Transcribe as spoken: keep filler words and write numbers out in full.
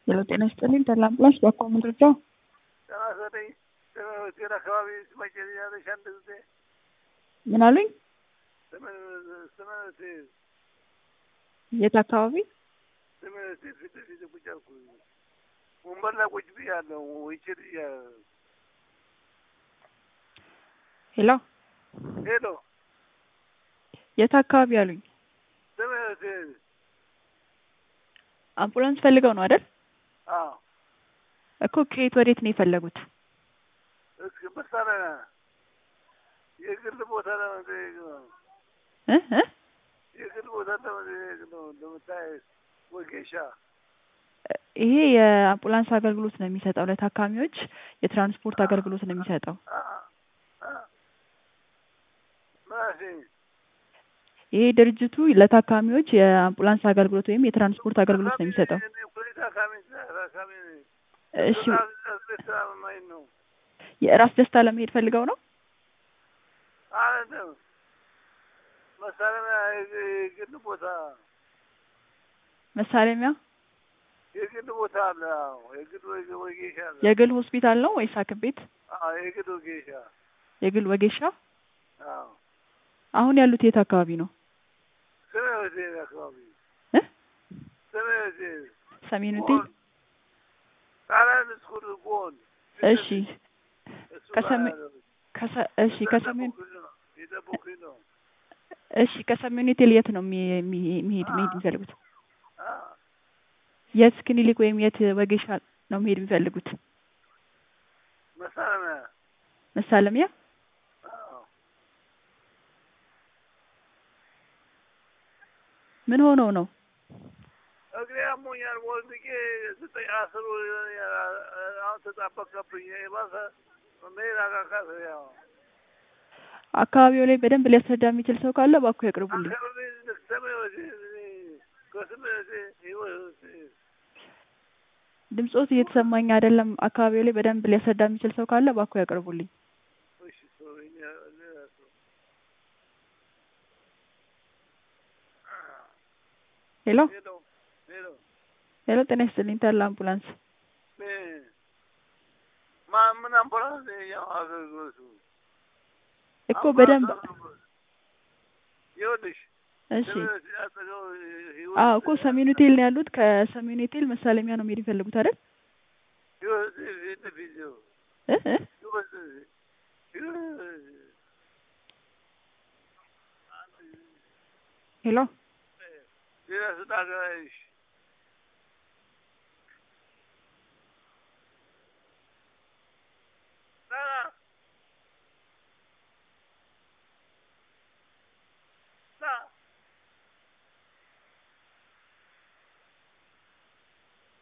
ሄሎ ጤና ይስጥልኝ ተላምፕላስ በአኳ መረጃ ተናሰደኝ ጤና አካባቢ ስመጭ ያለሽ አንድ ጊዜ ምን አሉኝ? ስምንት የት አካባቢ? ስምንት ፊት ፊት ቁጭ አልኩ ወንበር ላይ ቁጭ ብያለሁ። ይችል ሄሎ ሄሎ የት አካባቢ አሉኝ? ስምንት አምቡላንስ ፈልገው ነው አይደል? አዎ እኮ ከየት ወዴት ነው የፈለጉት? እስኪ መሳሪያ የግል ቦታ ለመጠየቅ ነው እ እ የግል ቦታ ለመጠየቅ ነው። እንደምታይ ወጌሻ ይሄ የአምቡላንስ አገልግሎት ነው የሚሰጠው ለታካሚዎች የትራንስፖርት አገልግሎት ነው የሚሰጠው። ማሲ ይሄ ድርጅቱ ለታካሚዎች የአምቡላንስ አገልግሎት ወይም የትራንስፖርት አገልግሎት ነው የሚሰጠው። እሺ የራስ ደስታ ለመሄድ ፈልገው ነው? አይደለም መሳለሚያ የግል ቦታ መሳለሚያ የግል ቦታ አለ። አዎ የግል ወጌሻ አለ። የግል ሆስፒታል ነው ወይስ ሐኪም ቤት? አዎ የግል ወጌሻ የግል ወጌሻ። አዎ አሁን ያሉት የት አካባቢ ነው? ሰሜን ሆቴል አካባቢ እ ሰሜን ሆቴል ሰሜን ሆቴል ጣሊያን ስኩል ጎን። እሺ ከሰሜን ከሰ እሺ ከሰሜን የጠበኩኝ ነው። እሺ ከሰሜን ሆቴል የት ነው የሚሄድ መሄድ የሚፈልጉት? አ የት ክሊኒክ ወይም የት ወጌሻ ነው መሄድ የሚፈልጉት? መሳለሚያ መሳለሚያ። ምን ሆነው ነው? እግሬ አሞኛል። ወንድቄ ዘጠኝ አስሩ አሁን ተጣበቀብኝ። የባሰ መሄድ አቃቃት። ያው አካባቢው ላይ በደንብ ሊያስረዳ የሚችል ሰው ካለ እባክዎ ያቅርቡልኝ። ድምጾት እየተሰማኝ አይደለም። አካባቢው ላይ በደንብ ሊያስረዳ የሚችል ሰው ካለ እባክዎ ያቅርቡልኝ። ሄሎ ሄሎ ጤና ይስጥልኝ ተላ አምቡላንስ ምን አምቡላንስ ያው አገልግሎቱ እኮ በደንብ ይኸውልሽ። እሺ አዎ እኮ ሰሜን ሆቴል ነው ያሉት። ከሰሜን ሆቴል መሳለሚያ ነው መሄድ የሚፈልጉት አይደል? እ እ ሄሎ ሌላ ስጣ